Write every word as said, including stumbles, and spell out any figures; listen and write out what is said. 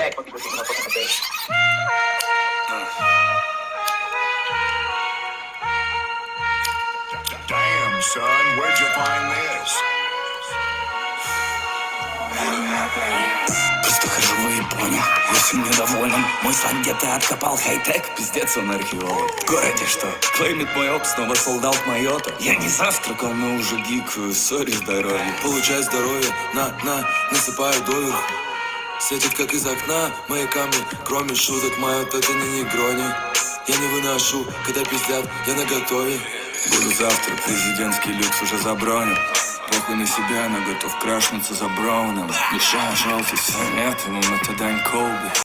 проверяет, поки ви на потім модель. Damn, son, where'd you find this? Просто хожу в Японию, очень недоволен. Мой сан где-то откопал хай-тек, пиздец он археолог. В городе что? Клеймит мой оп, снова солдат Майота. Я не завтракал, но уже гикаю, сори здоровье. Получай здоровье, на, на, насыпаю доверху. Светит как из окна, мои камни, кроме шуток, моют это не негрони. Я не выношу, когда пиздят, я наготове. Буду завтра, президентский люкс уже забронен. Похуй на себя, но готов крашнуться за Брауном. Меша, желтый, советовал, это дань Коу.